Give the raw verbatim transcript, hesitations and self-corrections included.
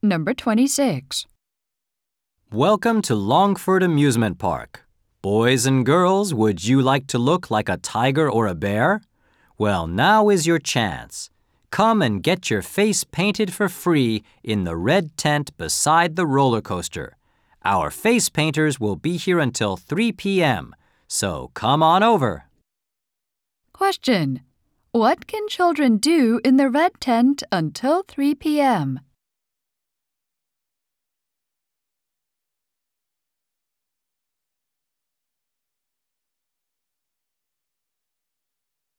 Number twenty-six. Welcome to Longford Amusement Park. Boys and girls, would you like to look like a tiger or a bear? Well, now is your chance. Come and get your face painted for free in the red tent beside the roller coaster. Our face painters will be here until three p.m., so come on over. Question. What can children do in the red tent until three p.m.?